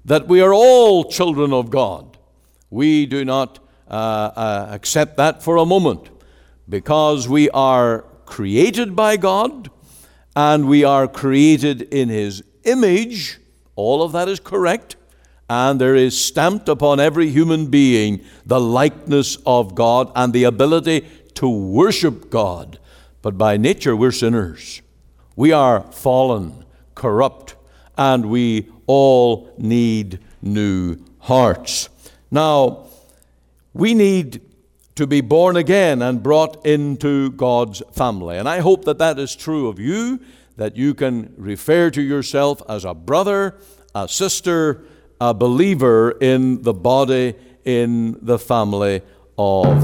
that we are all children of God. We do not accept that for a moment, because we are created by God and we are created in His image. All of that is correct. And there is stamped upon every human being the likeness of God and the ability to worship God. But by nature, we're sinners. We are fallen, corrupt, and we all need new hearts. Now, we need to be born again and brought into God's family. And I hope that that is true of you, that you can refer to yourself as a brother, a sister, a believer in the body, in the family of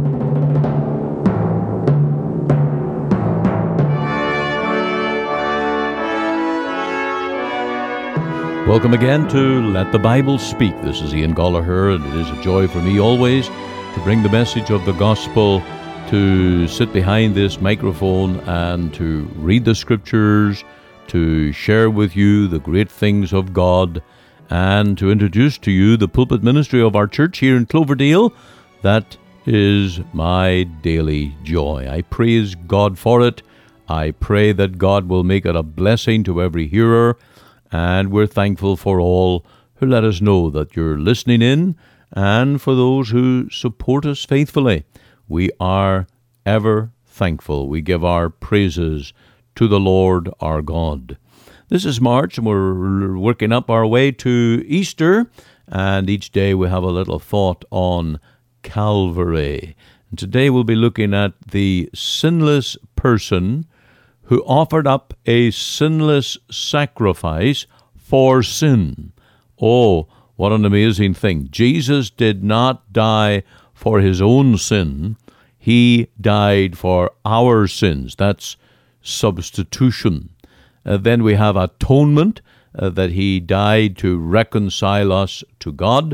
Welcome again to Let the Bible Speak. This is Ian Gollaher, and it is a joy for me always to bring the message of the gospel, to sit behind this microphone and to read the scriptures, to share with you the great things of God, and to introduce to you the pulpit ministry of our church here in Cloverdale. That is my daily joy. I praise God for it. I pray that God will make it a blessing to every hearer, and we're thankful for all who let us know that you're listening in, and for those who support us faithfully. We are ever thankful. We give our praises to the Lord our God. This is March, and we're working up our way to Easter, and each day we have a little thought on Calvary. And today we'll be looking at the sinless person who offered up a sinless sacrifice for sin. Oh, what an amazing thing. Jesus did not die for his own sin. He died for our sins. That's substitution. Then we have atonement, that he died to reconcile us to God.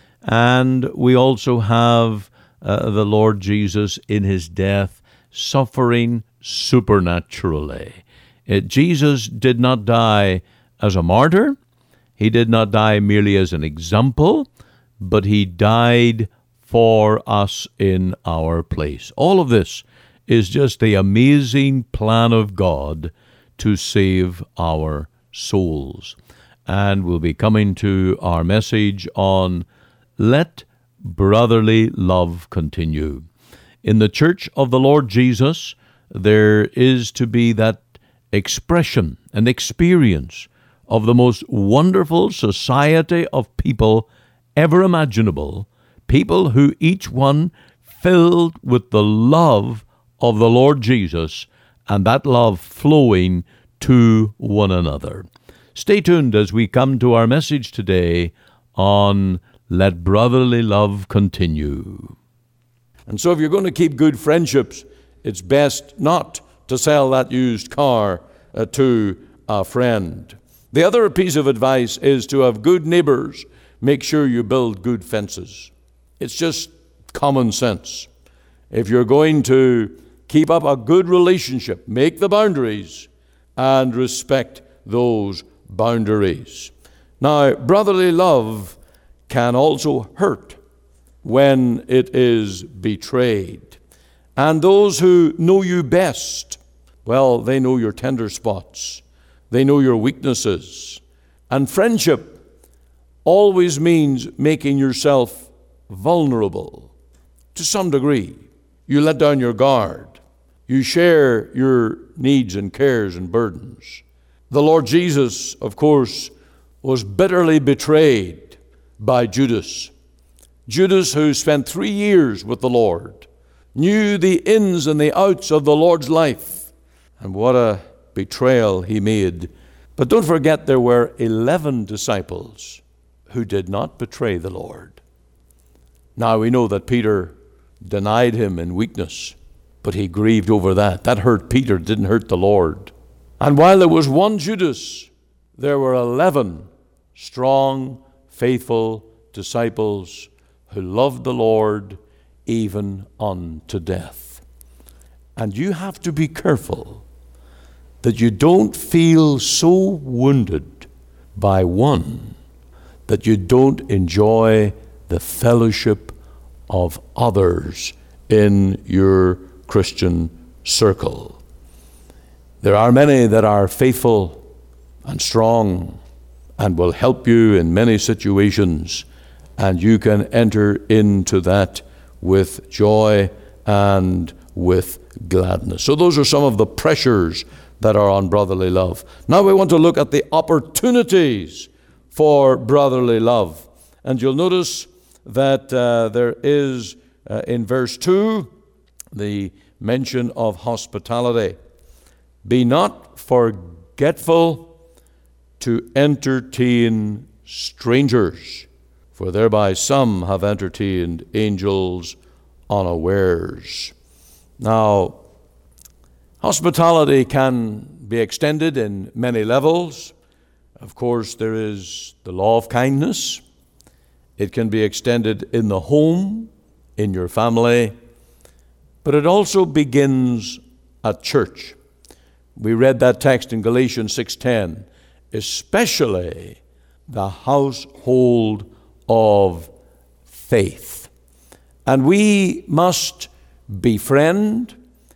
And we also have the Lord Jesus in his death suffering supernaturally. Jesus did not die as a martyr. He did not die merely as an example, but he died for us in our place. All of this is just the amazing plan of God to save our souls. And we'll be coming to our message on Let Brotherly Love Continue. In the Church of the Lord Jesus, there is to be that expression and experience of the most wonderful society of people ever imaginable, people who each one filled with the love of the Lord Jesus, and that love flowing to one another. Stay tuned as we come to our message today on Let Brotherly Love Continue. And so if you're going to keep good friendships, it's best not to sell that used car to a friend. The other piece of advice is to have good neighbors. Make sure you build good fences. It's just common sense. If you're going to keep up a good relationship, make the boundaries and respect those boundaries. Now, brotherly love can also hurt when it is betrayed. And those who know you best, well, they know your tender spots. They know your weaknesses. And friendship always means making yourself vulnerable to some degree. You let down your guard. You share your needs and cares and burdens. The Lord Jesus, of course, was bitterly betrayed by Judas. Judas, who spent 3 years with the Lord, knew the ins and the outs of the Lord's life. And what a betrayal he made. But don't forget, there were 11 disciples who did not betray the Lord. Now we know that Peter denied him in weakness, but he grieved over that. That hurt Peter, didn't hurt the Lord. And while there was one Judas, there were 11 strong, faithful disciples who loved the Lord even unto death. And you have to be careful that you don't feel so wounded by one that you don't enjoy the fellowship of others in your Christian circle. There are many that are faithful and strong and will help you in many situations, and you can enter into that with joy and with gladness. So those are some of the pressures that are on brotherly love. Now we want to look at the opportunities for brotherly love. And you'll notice that there is, in verse 2, the mention of hospitality. Be not forgetful to entertain strangers, for thereby some have entertained angels unawares. Now, hospitality can be extended in many levels. Of course, there is the law of kindness. It can be extended in the home, in your family, but it also begins at church. We read that text in Galatians 6:10, especially the household of faith. And we must befriend,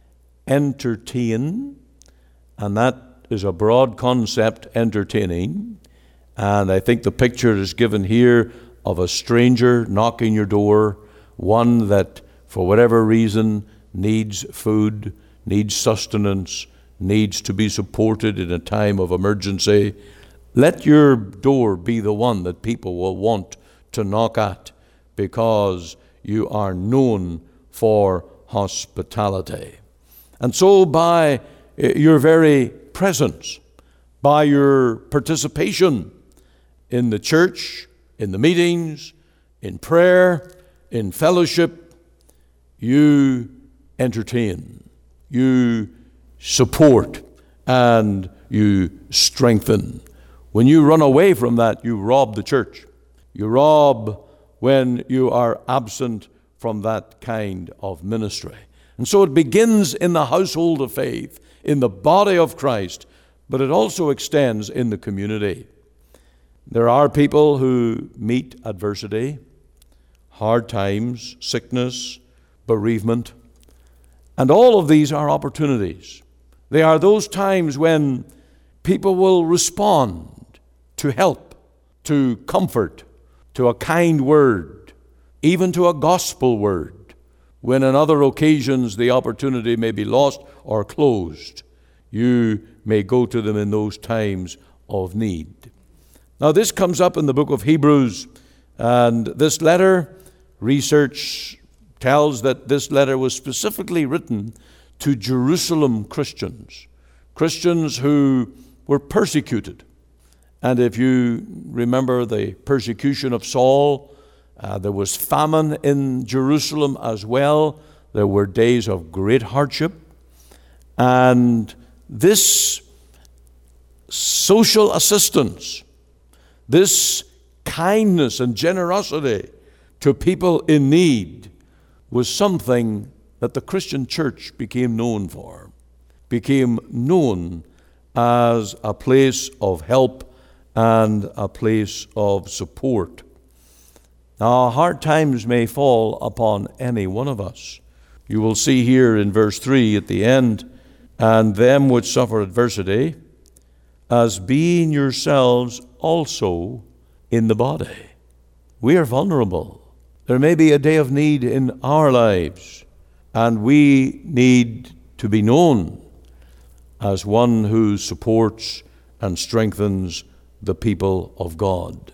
entertain, and that is a broad concept, entertaining. And I think the picture is given here of a stranger knocking your door, one that for whatever reason needs food, needs sustenance, needs to be supported in a time of emergency. Let your door be the one that people will want to knock at, because you are known for hospitality. And so by your very presence, by your participation in the church, in the meetings, in prayer, in fellowship, you entertain, you support, and you strengthen. When you run away from that, you rob the church. You rob when you are absent from that kind of ministry. And so it begins in the household of faith, in the body of Christ, but it also extends in the community. There are people who meet adversity, hard times, sickness, bereavement, and all of these are opportunities. They are those times when people will respond to help, to comfort, to a kind word, even to a gospel word, when on other occasions the opportunity may be lost or closed. You may go to them in those times of need. Now this comes up in the book of Hebrews, and this letter, research tells that this letter was specifically written to Jerusalem Christians, Christians who were persecuted. And if you remember the persecution of Saul, there was famine in Jerusalem as well. There were days of great hardship. And this social assistance, this kindness and generosity to people in need was something that the Christian church became known for, became known as a place of help and a place of support. Now, hard times may fall upon any one of us. You will see here in verse 3 at the end, and them which suffer adversity, as being yourselves also in the body. We are vulnerable. There may be a day of need in our lives, and we need to be known as one who supports and strengthens the people of God.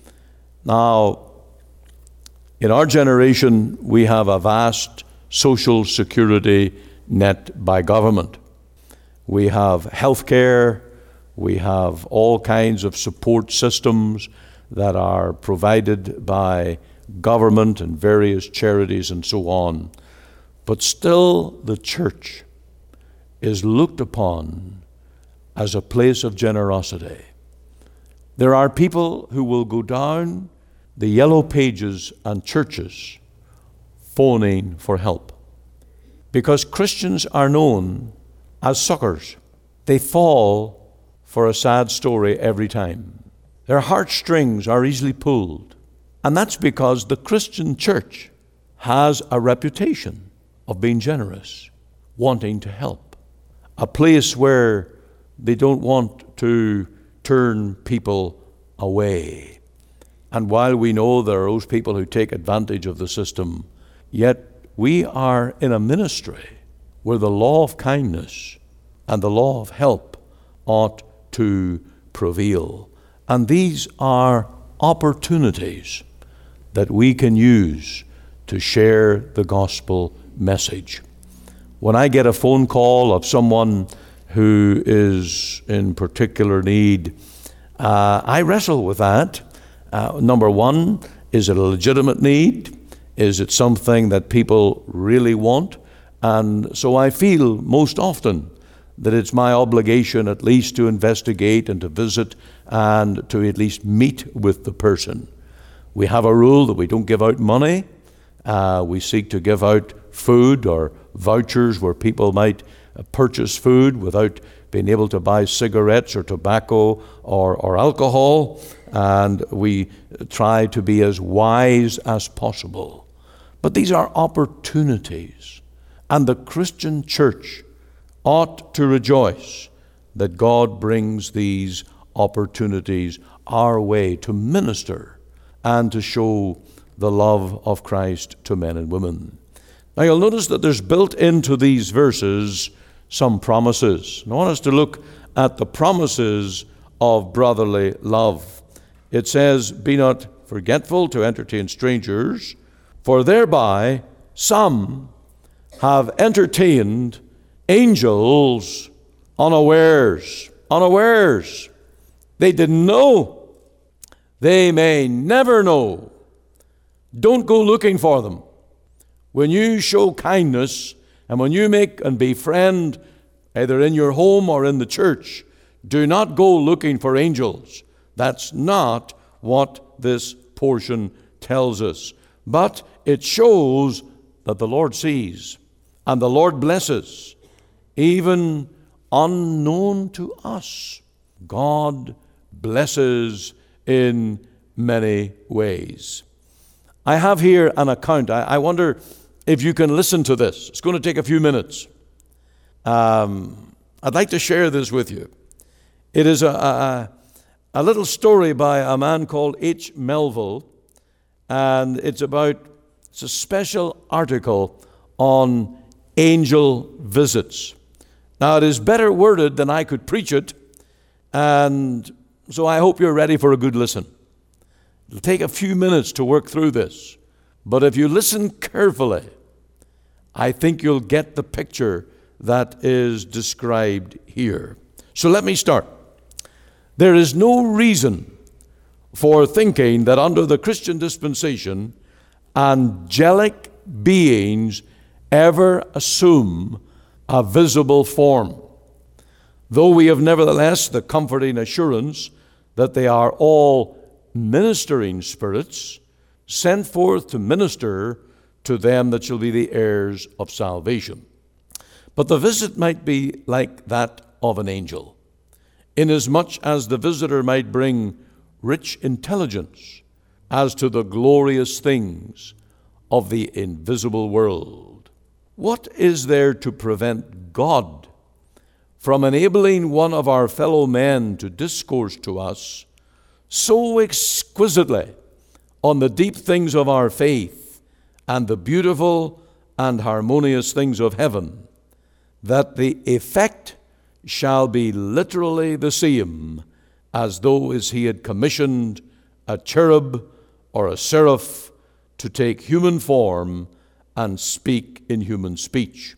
Now, in our generation, we have a vast social security net by government. We have health care, we have all kinds of support systems that are provided by government and various charities and so on. But still, the church is looked upon as a place of generosity. There are people who will go down the yellow pages and churches phoning for help, because Christians are known as suckers. They fall for a sad story every time. Their heartstrings are easily pulled. And that's because the Christian church has a reputation of being generous, wanting to help. A place where they don't want to turn people away. And while we know there are those people who take advantage of the system, yet we are in a ministry where the law of kindness and the law of help ought to prevail. And these are opportunities that we can use to share the gospel message. When I get a phone call of someone who is in particular need, I wrestle with that. Number one, is it a legitimate need? Is it something that people really want? And so I feel most often that it's my obligation at least to investigate and to visit and to at least meet with the person. We have a rule that we don't give out money. We seek to give out food or vouchers where people might purchase food without being able to buy cigarettes or tobacco or alcohol. And we try to be as wise as possible. But these are opportunities. And the Christian church ought to rejoice that God brings these opportunities our way to minister and to show the love of Christ to men and women. Now you'll notice that there's built into these verses some promises. And I want us to look at the promises of brotherly love. It says, "Be not forgetful to entertain strangers, for thereby some have entertained angels unawares." Unawares. They didn't know. They may never know. Don't go looking for them. When you show kindness and when you make and befriend, either in your home or in the church, do not go looking for angels. That's not what this portion tells us. But it shows that the Lord sees and the Lord blesses, even unknown to us. God blesses in many ways. I have here an account. I wonder if you can listen to this. It's going to take a few minutes. I'd like to share this with you. It is a little story by a man called H. Melville, and it's a special article on angel visits. Now, it is better worded than I could preach it, and so I hope you're ready for a good listen. It'll take a few minutes to work through this, but if you listen carefully, I think you'll get the picture that is described here. So let me start. There is no reason for thinking that under the Christian dispensation, angelic beings ever assume a visible form, though we have nevertheless the comforting assurance that they are all ministering spirits sent forth to minister to them that shall be the heirs of salvation. But the visit might be like that of an angel, inasmuch as the visitor might bring rich intelligence as to the glorious things of the invisible world. What is there to prevent God from enabling one of our fellow men to discourse to us so exquisitely on the deep things of our faith and the beautiful and harmonious things of heaven, that the effect shall be literally the same as though as he had commissioned a cherub or a seraph to take human form and speak in human speech.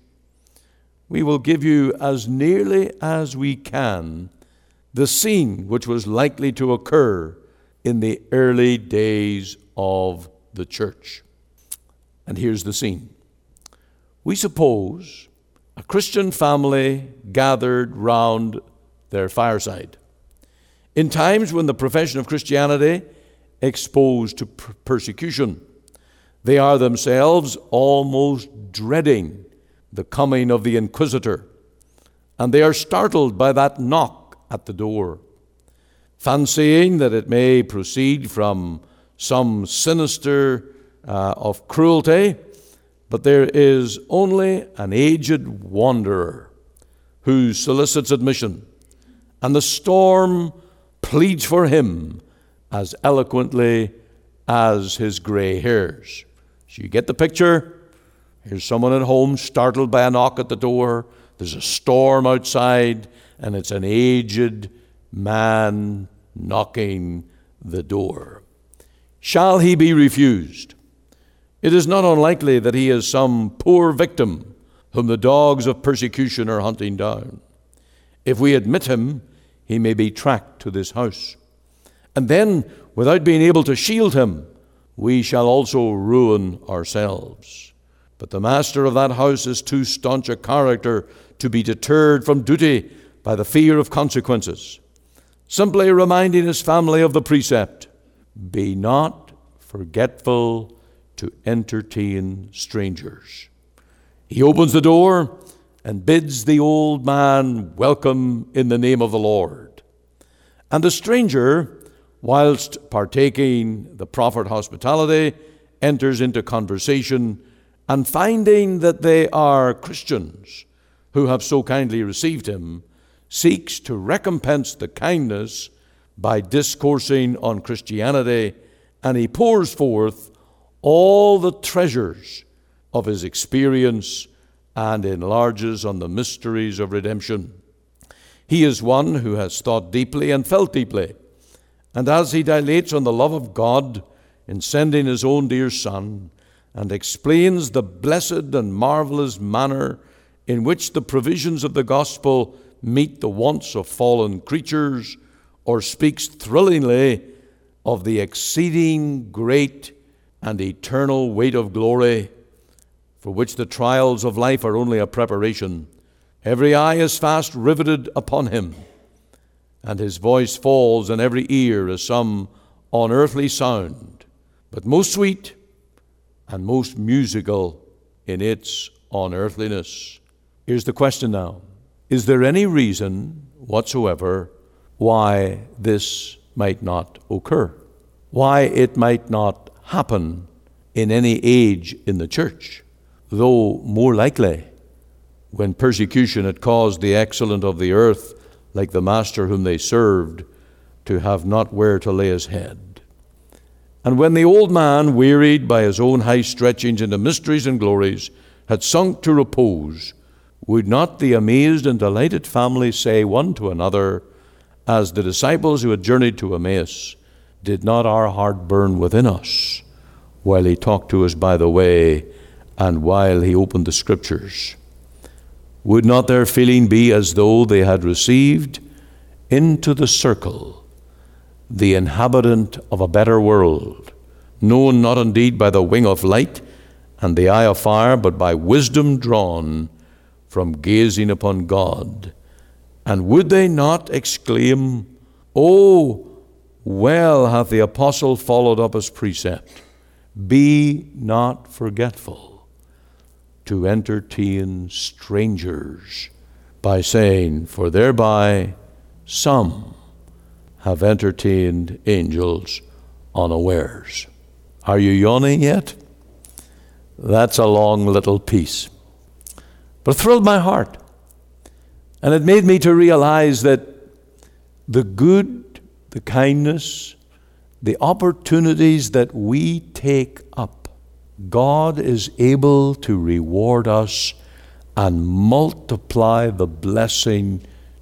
We will give you as nearly as we can the scene which was likely to occur in the early days of the church. And here's the scene. We suppose a Christian family gathered round their fireside. In times when the profession of Christianity exposed to persecution, they are themselves almost dreading the coming of the inquisitor, and they are startled by that knock at the door. fancying that it may proceed from some sinister of cruelty, but there is only an aged wanderer who solicits admission, and the storm pleads for him as eloquently as his gray hairs. So you get the picture. Here's someone at home startled by a knock at the door. There's a storm outside, and it's an aged man knocking the door. Shall he be refused? It is not unlikely that he is some poor victim whom the dogs of persecution are hunting down. If we admit him, he may be tracked to this house. And then, without being able to shield him, we shall also ruin ourselves. But the master of that house is too staunch a character to be deterred from duty by the fear of consequences. Simply reminding his family of the precept, be not forgetful to entertain strangers. He opens the door and bids the old man welcome in the name of the Lord. And the stranger, whilst partaking the proffered hospitality, enters into conversation, and finding that they are Christians who have so kindly received him, seeks to recompense the kindness by discoursing on Christianity, and he pours forth all the treasures of his experience and enlarges on the mysteries of redemption. He is one who has thought deeply and felt deeply, and as he dilates on the love of God in sending his own dear Son, and explains the blessed and marvelous manner in which the provisions of the gospel meet the wants of fallen creatures, or speaks thrillingly of the exceeding great and eternal weight of glory, for which the trials of life are only a preparation, every eye is fast riveted upon him, and his voice falls in every ear as some unearthly sound, but most sweet and most musical in its unearthliness. Here's the question now. Is there any reason whatsoever why this might not occur? Why it might not happen in any age in the church? Though more likely, when persecution had caused the excellent of the earth, like the master whom they served, to have not where to lay his head. And when the old man, wearied by his own high stretchings into mysteries and glories, had sunk to repose, would not the amazed and delighted family say one to another, as the disciples who had journeyed to Emmaus, did not our heart burn within us while he talked to us by the way and while he opened the Scriptures? Would not their feeling be as though they had received into the circle the inhabitant of a better world, known not indeed by the wing of light and the eye of fire, but by wisdom drawn from gazing upon God? And would they not exclaim, "Oh, well hath the apostle followed up his precept, be not forgetful to entertain strangers," by saying, "For thereby some have entertained angels unawares." Are you yawning yet? That's a long little piece. But it thrilled my heart. And it made me to realize that the good, the kindness, the opportunities that we take up, God is able to reward us and multiply the blessing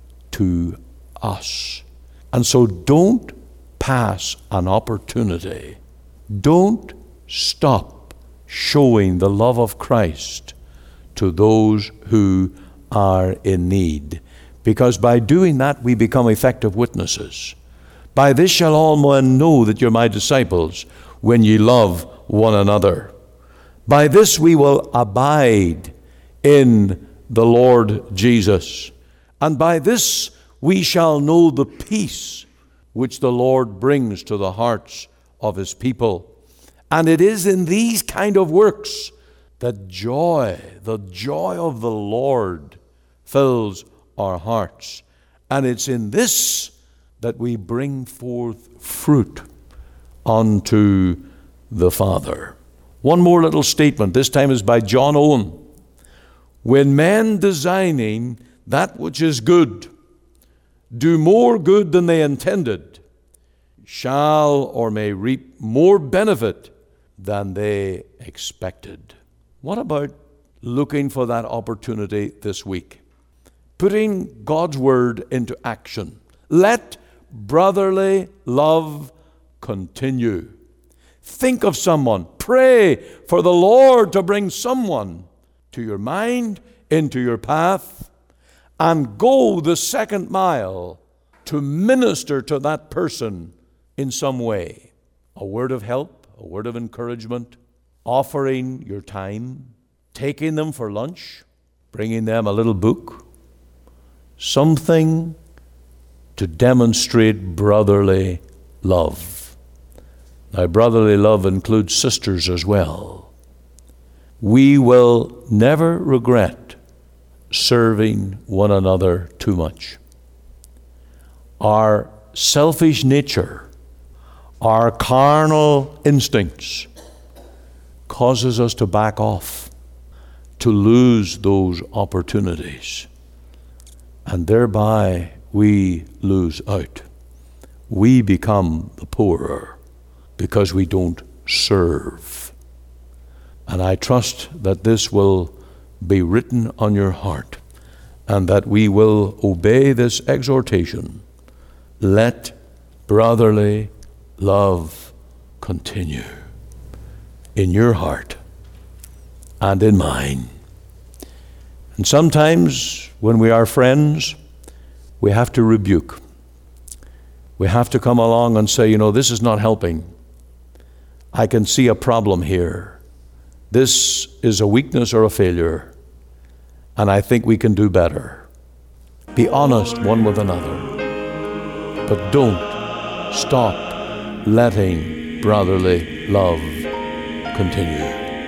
to us. And so don't pass an opportunity. Don't stop showing the love of Christ to those who are in need, because by doing that we become effective witnesses. By this shall all men know that you're my disciples, when ye love one another. By this we will abide in the Lord Jesus, and by this we shall know the peace which the Lord brings to the hearts of his people. And it is in these kind of works that the joy of the Lord fills our hearts. And it's in this that we bring forth fruit unto the Father. One more little statement, this time is by John Owen. When men designing that which is good do more good than they intended, shall or may reap more benefit than they expected. What about looking for that opportunity this week? Putting God's word into action. Let brotherly love continue. Think of someone. Pray for the Lord to bring someone to your mind, into your path, and go the second mile to minister to that person in some way. A word of help, a word of encouragement, offering your time, taking them for lunch, bringing them a little book, something to demonstrate brotherly love. Now, brotherly love includes sisters as well. We will never regret serving one another too much. Our selfish nature, our carnal instincts, causes us to back off, to lose those opportunities, and thereby we lose out. We become the poorer because we don't serve. And I trust that this will be written on your heart, and that we will obey this exhortation. Let brotherly love continue in your heart and in mine. And sometimes when we are friends, we have to rebuke. We have to come along and say, this is not helping. I can see a problem here. This is a weakness or a failure, and I think we can do better. Be honest one with another, but don't stop letting brotherly love continue.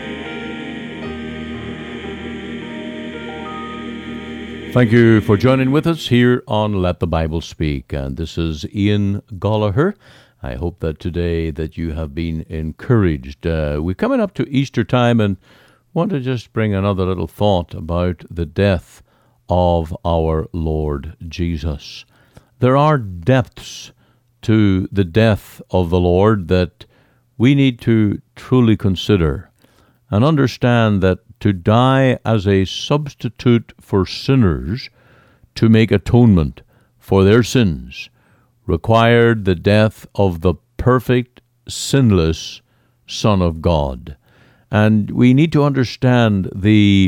Thank you for joining with us here on Let the Bible Speak. And this is Ian Gollaher. I hope that today that you have been encouraged. We're coming up to Easter time and want to just bring another little thought about the death of our Lord Jesus. There are depths to the death of the Lord that we need to truly consider and understand that to die as a substitute for sinners to make atonement for their sins required the death of the perfect, sinless Son of God. And we need to understand the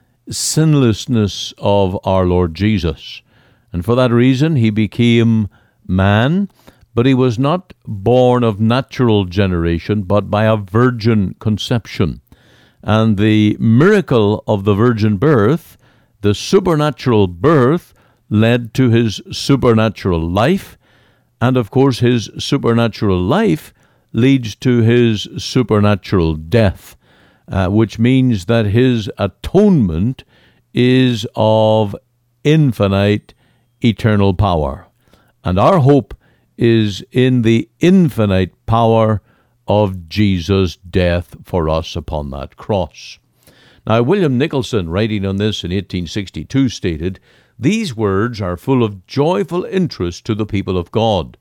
sinlessness of our Lord Jesus. And for that reason, he became man, but he was not born of natural generation, but by a virgin conception. And the miracle of the virgin birth, the supernatural birth, led to his supernatural life. And of course, his supernatural life leads to his supernatural death, which means that his atonement is of infinite, eternal power. And our hope is in the infinite power of Jesus' death for us upon that cross. Now, William Nicholson, writing on this in 1862, stated, "These words are full of joyful interest to the people of God.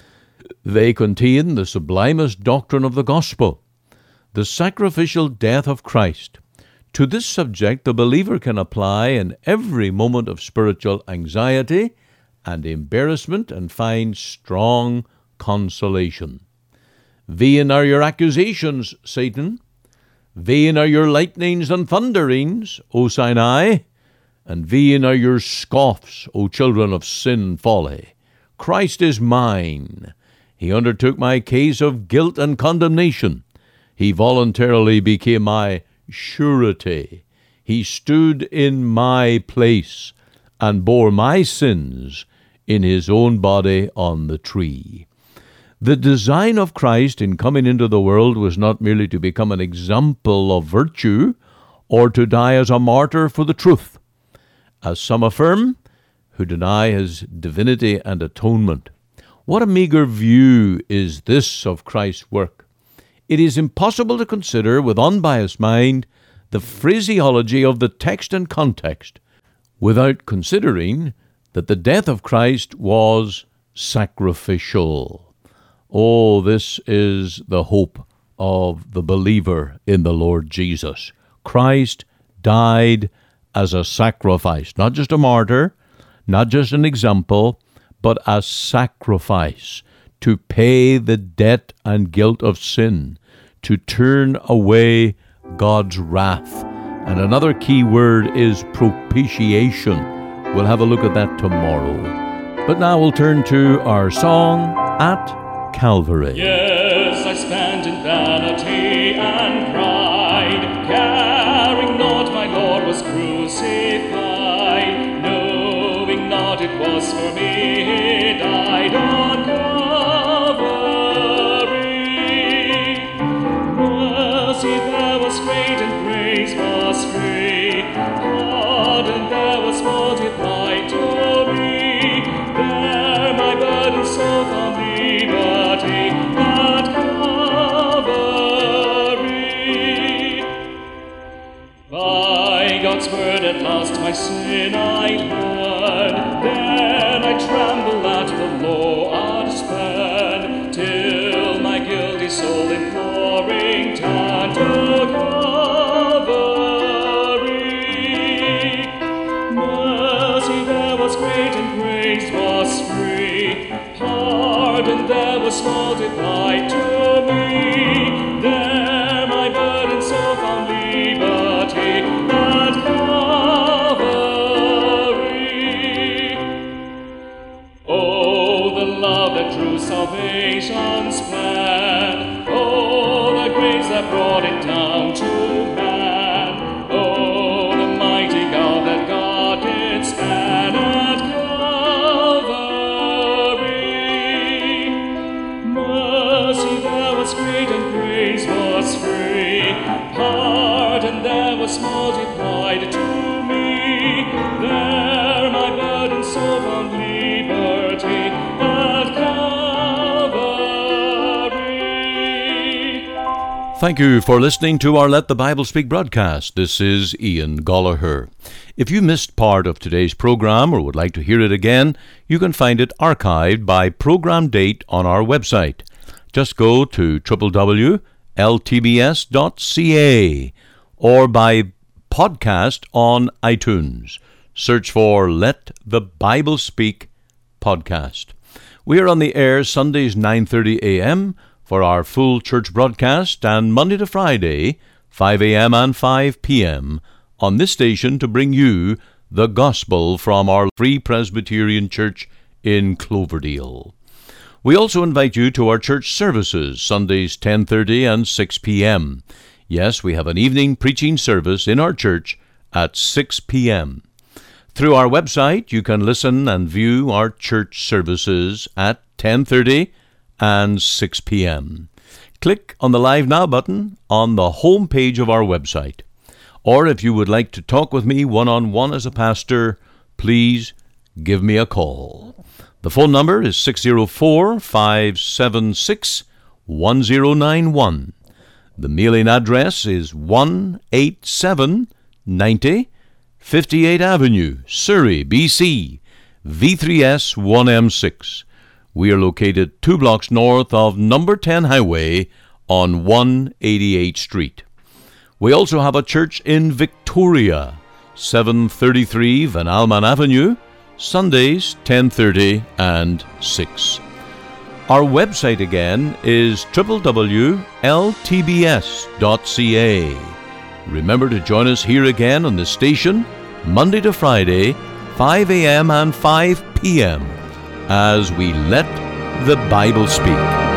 They contain the sublimest doctrine of the gospel, the sacrificial death of Christ. To this subject the believer can apply in every moment of spiritual anxiety and embarrassment and find strong consolation. Vain are your accusations, Satan. Vain are your lightnings and thunderings, O Sinai. And vain are your scoffs, O children of sin and folly. Christ is mine. He undertook my case of guilt and condemnation. He voluntarily became my surety. He stood in my place and bore my sins in his own body on the tree." The design of Christ in coming into the world was not merely to become an example of virtue or to die as a martyr for the truth, as some affirm who deny his divinity and atonement. What a meager view is this of Christ's work. It is impossible to consider with unbiased mind the phraseology of the text and context without considering that the death of Christ was sacrificial. Oh, this is the hope of the believer in the Lord Jesus. Christ died as a sacrifice, not just a martyr, not just an example, but a sacrifice to pay the debt and guilt of sin, to turn away God's wrath. And another key word is propitiation. We'll have a look at that tomorrow. But now we'll turn to our song, At Calvary. Yes, I stand in vanity and pride, caring not my Lord was crucified, knowing not it was for me he died on Calvary. Mercy there was great and grace was free, pardon there was multiplied to me, there my burden so found liberty at Calvary. By God's word at last my sin I learned, then I tremble at the law I'd spurn, till my guilty soul imploring turned to Calvary. Mercy there was great and grace was free, pardon there was multiplied to me, there my burden so found liberty at Calvary. Oh, the love that drew salvation's plan, oh, the grace that brought it down to man, oh, the mighty God that God did stand at Calvary. Mercy there was great and grace was free, pardon there was multiplied to me, there my burden so found liberty at Calvary. Thank you for listening to our Let the Bible Speak broadcast. This is Ian Gollaher. If you missed part of today's program or would like to hear it again, you can find it archived by program date on our website. Just go to www.ltbs.ca or by podcast on iTunes. Search for Let the Bible Speak podcast. We are on the air Sundays 9:30 a.m. for our full church broadcast, and Monday to Friday 5 a.m. and 5 p.m. on this station to bring you the gospel from our Free Presbyterian Church in Cloverdale. We also invite you to our church services, Sundays 10:30 and 6 p.m. Yes, we have an evening preaching service in our church at 6 p.m. Through our website, you can listen and view our church services at 10:30 and 6 p.m. Click on the Live Now button on the home page of our website. Or if you would like to talk with me one-on-one as a pastor, please give me a call. The phone number is 604-576-1091. The mailing address is 18790 58 Avenue, Surrey, BC, V3S 1M6. We are located 2 blocks north of number 10 Highway on 188 Street. We also have a church in Victoria, 733 Van Alman Avenue, Sundays 10:30 and 6. Our website again is www.ltbs.ca. Remember to join us here again on the station, Monday to Friday, 5 a.m. and 5 p.m., as we let the Bible speak.